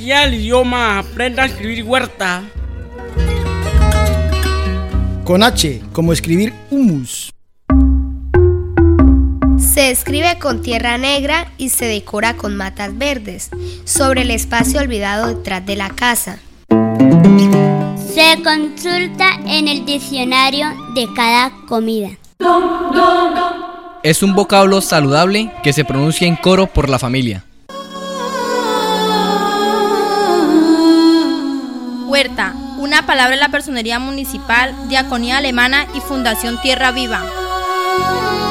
Enseña el idioma, aprenda a escribir huerta. Con H, como escribir humus. Se escribe con tierra negra y se decora con matas verdes, sobre el espacio olvidado detrás de la casa. Se consulta en el diccionario de cada comida. Es un vocablo saludable que se pronuncia en coro por la familia. Huerta, una palabra en la personería municipal, Diaconía Alemana y Fundación Tierra Viva.